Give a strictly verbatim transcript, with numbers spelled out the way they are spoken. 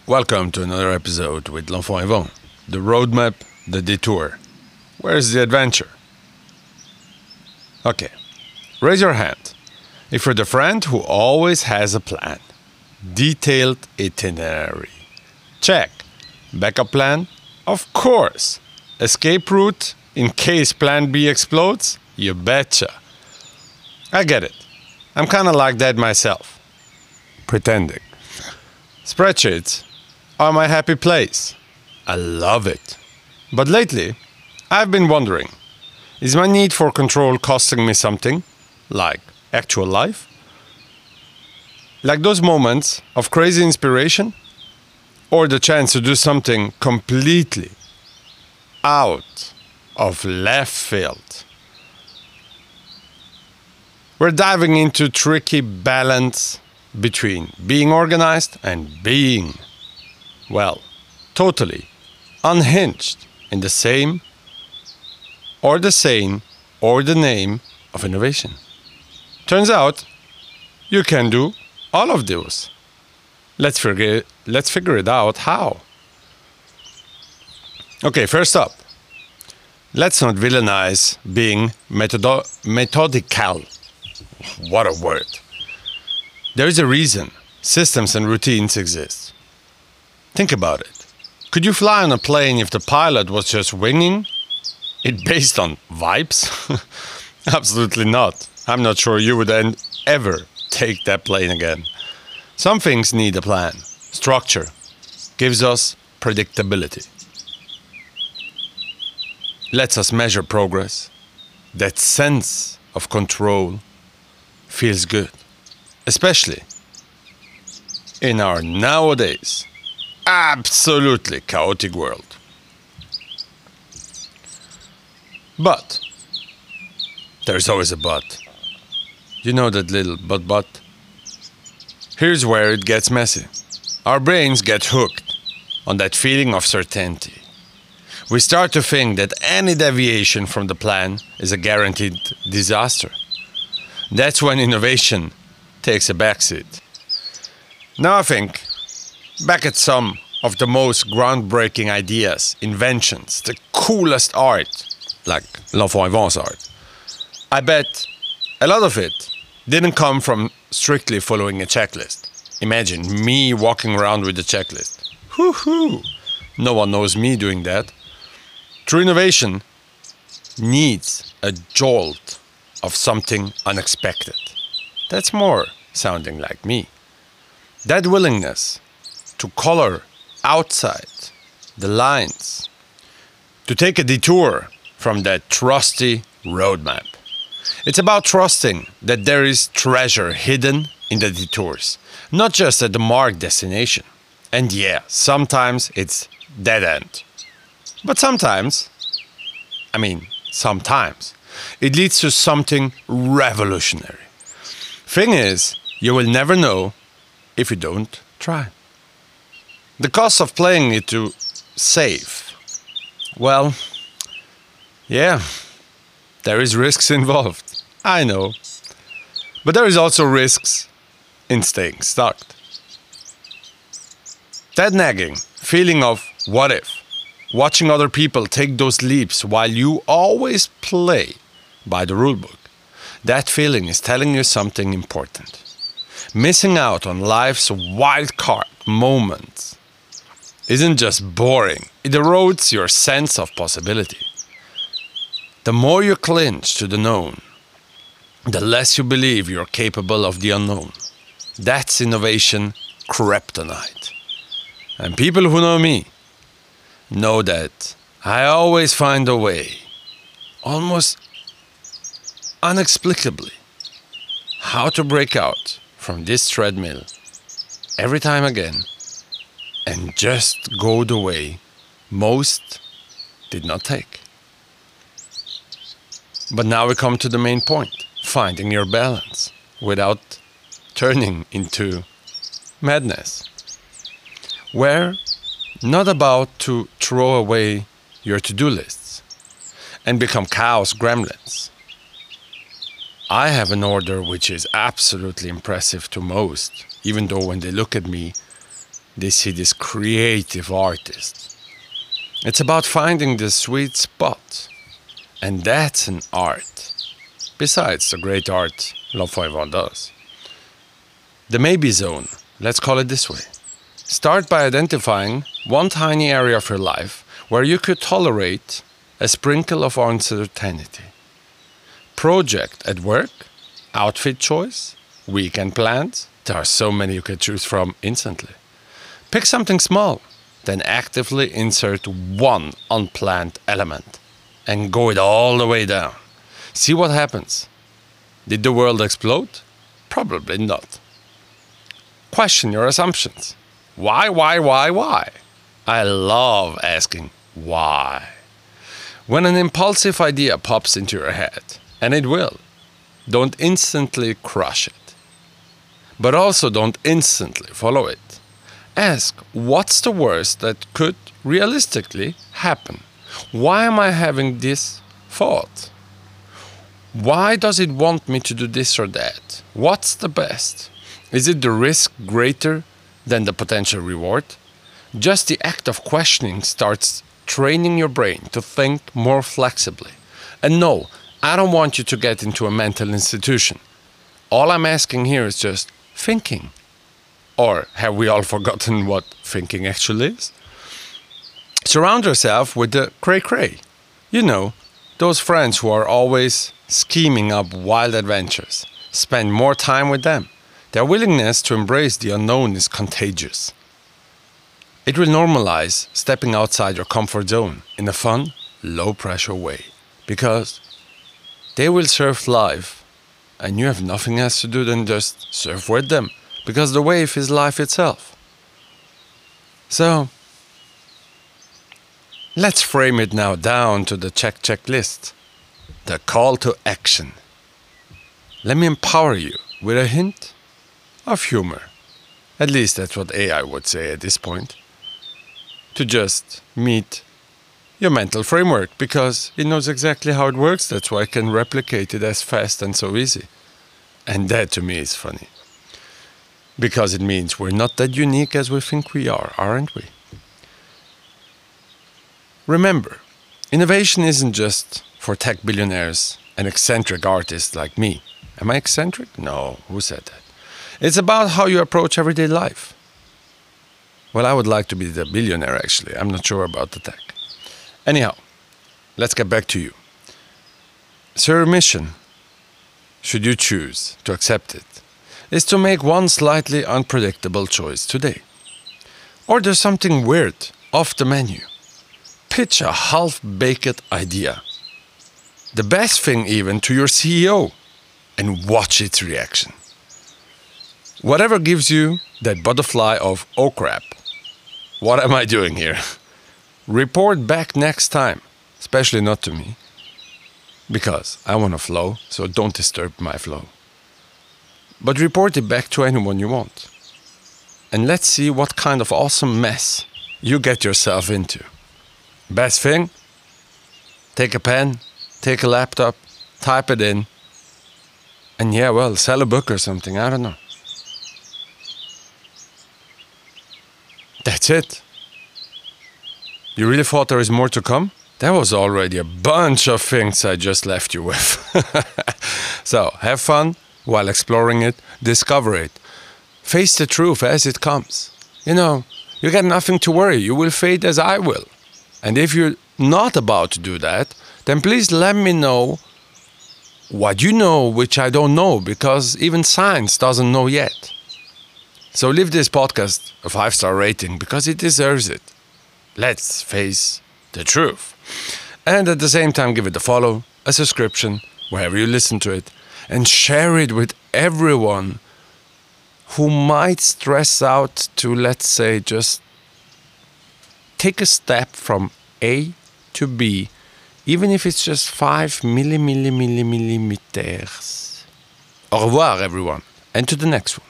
Welcome to another episode with L'Enfant Yvon. The roadmap, the detour. Where's the adventure? Okay, raise your hand if you're the friend who always has a plan. Detailed itinerary. Check. Backup plan? Of course. Escape route in case plan B explodes? You betcha. I get it. I'm kinda like that myself. Pretending. Spreadsheets are my happy place. I love it. But lately, I've been wondering, is my need for control costing me something? Like actual life? Like those moments of crazy inspiration? Or the chance to do something completely out of left field? We're diving into tricky balance between being organized and being, well, totally unhinged in the same or the same or the name of innovation. Turns out you can do all of those. Let's figure, let's figure it out how. Okay, first up, let's not villainize being methodo- methodical. What a word. There is a reason systems and routines exist. Think about it. Could you fly on a plane if the pilot was just winging it based on vibes? Absolutely not. I'm not sure you would then ever take that plane again. Some things need a plan. Structure gives us predictability. Lets us measure progress. That sense of control feels good. Especially in our nowadays absolutely chaotic world. But there's always a but. You know that little but but? Here's where it gets messy. Our brains get hooked on that feeling of certainty. We start to think that any deviation from the plan is a guaranteed disaster. That's when innovation takes a backseat. Now I think back at some of the most groundbreaking ideas, inventions, the coolest art, like L'Enfant Yvon's art. I bet a lot of it didn't come from strictly following a checklist. Imagine me walking around with a checklist. Whoo-hoo! No one knows me doing that. True innovation needs a jolt of something unexpected. That's more sounding like me. That willingness to color outside the lines, to take a detour from that trusty roadmap. It's about trusting that there is treasure hidden in the detours, not just at the marked destination. And yeah, sometimes it's dead end. But sometimes, I mean, sometimes, it leads to something revolutionary. Thing is, you will never know if you don't try. The cost of playing it too safe. Well, yeah, there is risks involved. I know. But there is also risks in staying stuck. That nagging feeling of what if, watching other people take those leaps while you always play by the rulebook. That feeling is telling you something important. Missing out on life's wild card moments isn't just boring, it erodes your sense of possibility. The more you clinch to the known, the less you believe you're capable of the unknown. That's innovation kryptonite. And people who know me know that I always find a way, almost inexplicably, how to break out from this treadmill every time again and just go the way most did not take. But now we come to the main point, finding your balance without turning into madness. We're not about to throw away your to-do lists and become chaos gremlins. I have an order which is absolutely impressive to most, even though when they look at me, they see this creative artist. It's about finding the sweet spot. And that's an art. Besides the great art Love Forever does. The maybe zone, let's call it this way. Start by identifying one tiny area of your life where you could tolerate a sprinkle of uncertainty. Project at work, outfit choice, weekend plans. There are so many you could choose from instantly. Pick something small, then actively insert one unplanned element and go it all the way down. See what happens. Did the world explode? Probably not. Question your assumptions. Why, why, why, why? I love asking why. When an impulsive idea pops into your head, and it will, don't instantly crush it. But also don't instantly follow it. Ask, what's the worst that could realistically happen? Why am I having this thought? Why does it want me to do this or that? What's the best? Is it the risk greater than the potential reward? Just the act of questioning starts training your brain to think more flexibly. And no, I don't want you to get into a mental institution. All I'm asking here is just thinking. Or have we all forgotten what thinking actually is? Surround yourself with the cray-cray. You know, those friends who are always scheming up wild adventures. Spend more time with them. Their willingness to embrace the unknown is contagious. It will normalize stepping outside your comfort zone in a fun, low-pressure way. Because they will surf life, and you have nothing else to do than just surf with them. Because the wave is life itself. So, let's frame it now down to the check checklist. The call to action. Let me empower you with a hint of humor. At least that's what A I would say at this point. To just meet your mental framework, because it knows exactly how it works. That's why it can replicate it as fast and so easy. And that to me is funny. Because it means we're not that unique as we think we are, aren't we? Remember, innovation isn't just for tech billionaires and eccentric artists like me. Am I eccentric? No, who said that? It's about how you approach everyday life. Well, I would like to be the billionaire, actually. I'm not sure about the tech. Anyhow, let's get back to you. So your mission, should you choose to accept it, is to make one slightly unpredictable choice today. Or there's something weird off the menu. Pitch a half-baked idea. The best thing even to your C E O, and watch its reaction. Whatever gives you that butterfly of, oh crap, what am I doing here? Report back next time, especially not to me. Because I want to flow, so don't disturb my flow. But report it back to anyone you want. And let's see what kind of awesome mess you get yourself into. Best thing? Take a pen, take a laptop, type it in. And yeah, well, sell a book or something, I don't know. That's it. You really thought there is more to come? That was already a bunch of things I just left you with. So, have fun while exploring it, discover it. Face the truth as it comes. You know, you got nothing to worry, you will fade as I will. And if you're not about to do that, then please let me know what you know which I don't know, because even science doesn't know yet. So leave this podcast a five-star rating because it deserves it. Let's face the truth. And at the same time, give it a follow, a subscription, wherever you listen to it, and share it with everyone who might stress out to, let's say, just take a step from A to B, even if it's just five milli, milli, milli, millimeters. Au revoir, everyone, and to the next one.